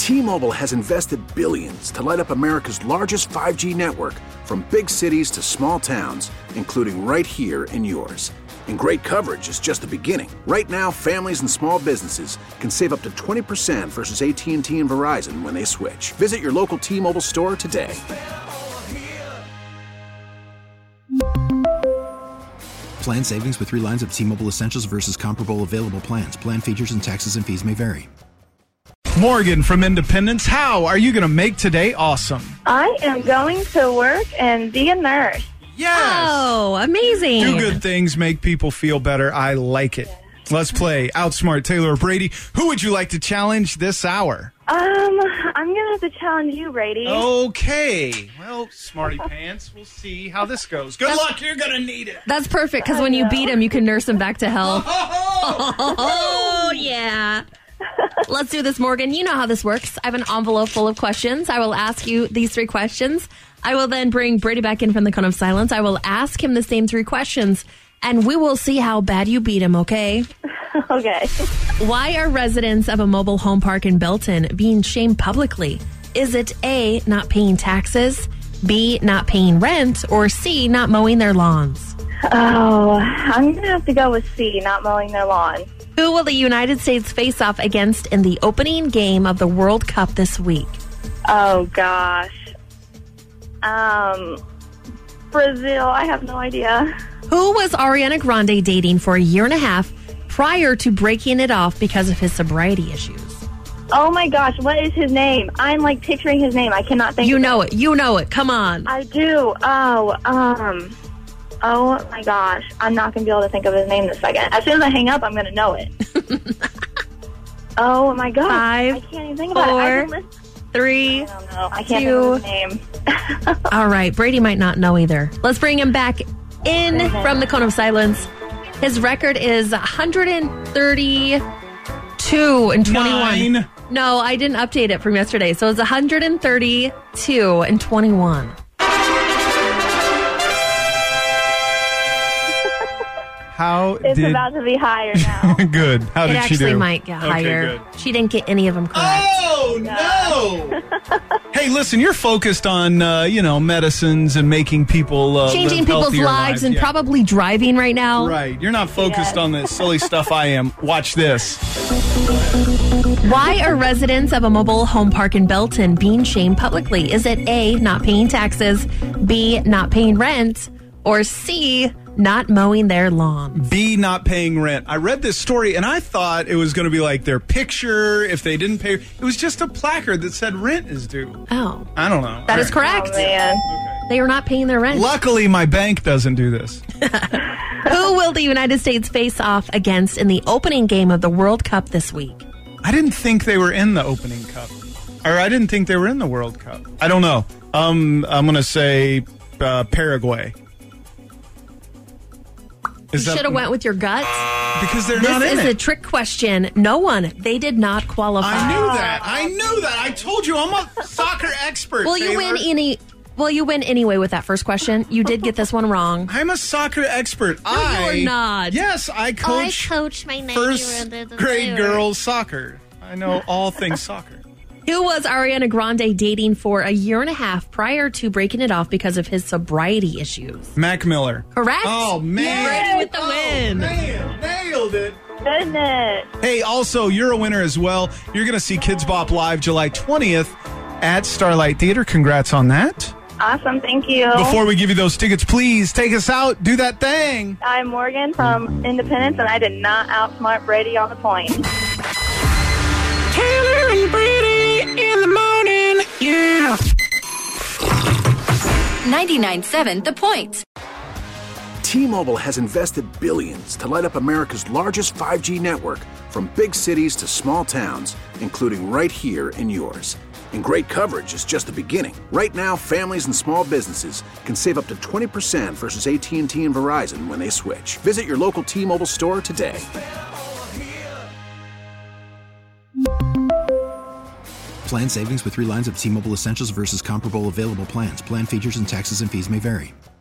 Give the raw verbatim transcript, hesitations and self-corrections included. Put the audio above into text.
T-Mobile has invested billions to light up America's largest five G network, from big cities to small towns, including right here in yours. And great coverage is just the beginning. Right now, families and small businesses can save up to twenty percent versus A T and T and Verizon when they switch. Visit your local T-Mobile store today. Plan savings with three lines of T-Mobile Essentials versus comparable available plans. Plan features and taxes and fees may vary. Morgan from Independence, how are you going to make today awesome? I am going to work and be a nurse. Yes! Oh, amazing. Do good things, make people feel better. I like it. Let's play Outsmart Taylor or Brady. Who would you like to challenge this hour? Um, I'm going to have to challenge you, Brady. Okay. Well, smarty pants, we'll see how this goes. Good That's, luck, you're going to need it. That's perfect, because when you beat him, you can nurse him back to health. Oh, oh yeah. Let's do this, Morgan. You know how this works. I have an envelope full of questions. I will ask you these three questions. I will then bring Brady back in from the cone of silence. I will ask him the same three questions, and we will see how bad you beat him, okay? Okay. Why are residents of a mobile home park in Belton being shamed publicly? Is it A, not paying taxes, B, not paying rent, or C, not mowing their lawns? Oh, I'm going to have to go with C, not mowing their lawn. Who will the United States face off against in the opening game of the World Cup this week? Oh, gosh. Um, Brazil, I have no idea. Who was Ariana Grande dating for a year and a half prior to breaking it off because of his sobriety issues? Oh, my gosh, what is his name? I'm, like, picturing his name. I cannot think You of know it. You know it. Come on. I do. Oh, um... Oh, my gosh. I'm not going to be able to think of his name this second. As soon as I hang up, I'm going to know it. Oh, my gosh. Five, I can't even think four, about it. three, I don't know. I can't two. think of his name. All right. Brady might not know either. Let's bring him back in from the cone of silence. His record is one hundred thirty-two and twenty-one. Nine. No, I didn't update it from yesterday. So it's one hundred thirty-two and twenty-one. How It's did... about to be higher now. Good. How It did she do? actually might get Okay, higher. good. She didn't get any of them correct. Oh, no! Hey, listen, you're focused on, uh, you know, medicines and making people uh, Changing live people's healthier lives and yeah. probably driving right now. Right. You're not focused Yes. on the silly stuff I am. Watch this. Why are residents of a mobile home park in Belton being shamed publicly? Is it A, not paying taxes, B, not paying rent, or C, not mowing their lawn? B, not paying rent. I read this story and I thought it was going to be like their picture if they didn't pay. It was just a placard that said rent is due. Oh, I don't know. that All is right. correct. Oh, man. They are not paying their rent. Luckily, my bank doesn't do this. Who will the United States face off against in the opening game of the World Cup this week? I didn't think they were in the opening cup. Or I didn't think they were in the World Cup. I don't know. Um, I'm going to say uh, Paraguay. You Is that- should have went with your gut. Because they're This not in is it. a trick question. No one. They did not qualify. I knew that. I knew that. I told you I'm a soccer expert. Will you Taylor. win any? Will you win anyway with that first question? You did get this one wrong. I'm a soccer expert. No, I you're not. Yes, I coach, coach my first grade girls soccer. I know all things soccer. Who was Ariana Grande dating for a year and a half prior to breaking it off because of his sobriety issues? Mac Miller. Correct. Oh man, Brady with the oh, win. Man, nailed it. Goodness. Hey, also, you're a winner as well. You're going to see Kids Bop live July twentieth at Starlight Theater. Congrats on that. Awesome. Thank you. Before we give you those tickets, please take us out. Do that thing. I'm Morgan from Independence, and I did not outsmart Brady on the point. Taylor and Brady in the morning, yeah. ninety-nine point seven The Point. T-Mobile has invested billions to light up America's largest five G network, from big cities to small towns, including right here in yours. And great coverage is just the beginning. Right now, families and small businesses can save up to twenty percent versus A T and T and Verizon when they switch. Visit your local T-Mobile store today. Plan savings with three lines of T-Mobile Essentials versus comparable available plans. Plan features and taxes and fees may vary.